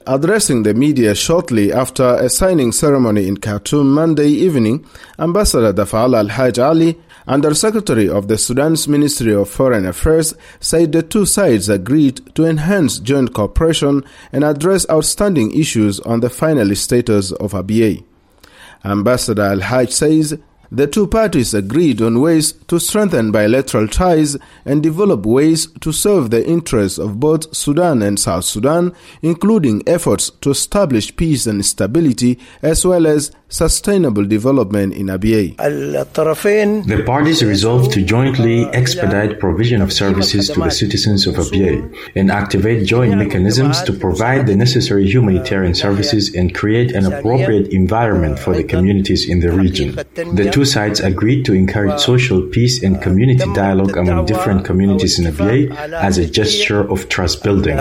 Addressing the media shortly after a signing ceremony in Khartoum Monday evening, Ambassador Dafa'Allah Al-Haj Ali, Under-Secretary of the Sudan's Ministry of Foreign Affairs, said the two sides agreed to enhance joint cooperation and address outstanding issues on the finalist status of Abyei. Ambassador Al-Haj says the two parties agreed on ways to strengthen bilateral ties and develop ways to serve the interests of both Sudan and South Sudan, including efforts to establish peace and stability as well as sustainable development in Abyei. The parties resolved to jointly expedite provision of services to the citizens of Abyei and activate joint mechanisms to provide the necessary humanitarian services and create an appropriate environment for the communities in the region. The two sides agreed to encourage social peace and community dialogue among different communities in Abyei as a gesture of trust building.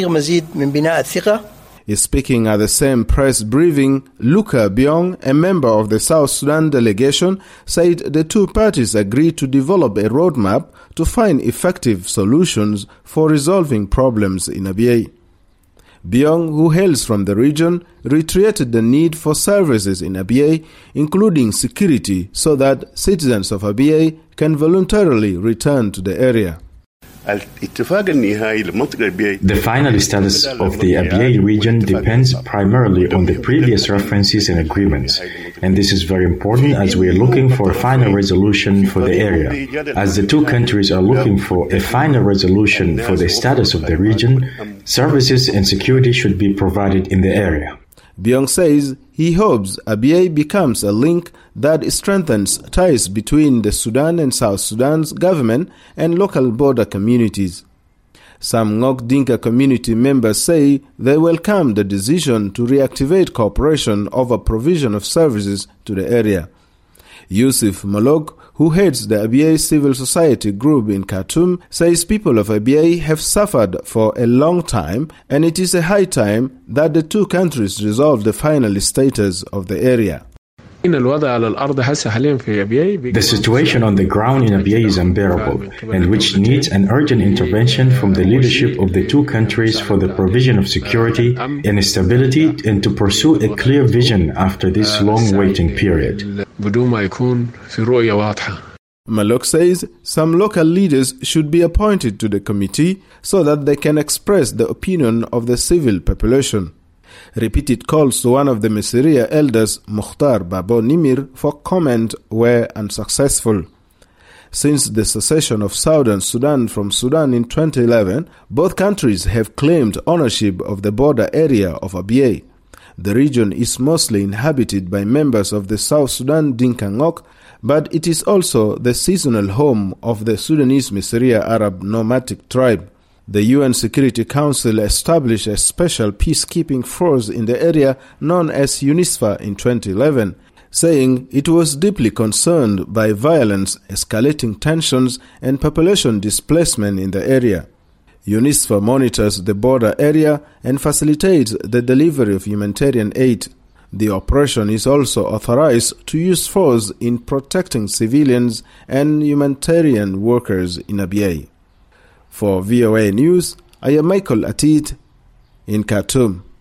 Speaking at the same press briefing, Luka Byong, a member of the South Sudan delegation, said the two parties agreed to develop a roadmap to find effective solutions for resolving problems in Abyei. Byong, who hails from the region, reiterated the need for services in Abyei, including security, so that citizens of Abyei can voluntarily return to the area. The final status of the Abyei region depends primarily on the previous references and agreements, and this is very important as we are looking for a final resolution for the area. As the two countries are looking for a final resolution for the status of the region, services and security should be provided in the area. Byong says he hopes Abyei becomes a link that strengthens ties between the Sudan and South Sudan's government and local border communities. Some Ngok Dinka community members say they welcome the decision to reactivate cooperation over provision of services to the area. Yusuf Molok, who heads the Abyei civil society group in Khartoum, says people of Abyei have suffered for a long time and it is a high time that the two countries resolve the final status of the area. The situation on the ground in Abyei is unbearable and which needs an urgent intervention from the leadership of the two countries for the provision of security and stability and to pursue a clear vision after this long waiting period. Malok says some local leaders should be appointed to the committee so that they can express the opinion of the civil population. Repeated calls to one of the Mesiria elders, Mukhtar Babo Nimir, for comment were unsuccessful. Since the secession of Southern Sudan from Sudan in 2011, both countries have claimed ownership of the border area of Abyei. The region is mostly inhabited by members of the South Sudan Dinka Ngok, but it is also the seasonal home of the Sudanese Mesiria Arab nomadic tribe. The UN Security Council established a special peacekeeping force in the area known as UNISFA in 2011, saying it was deeply concerned by violence, escalating tensions, and population displacement in the area. UNISFA monitors the border area and facilitates the delivery of humanitarian aid. The operation is also authorized to use force in protecting civilians and humanitarian workers in Abyei. For VOA News, I am Michael Atid in Khartoum.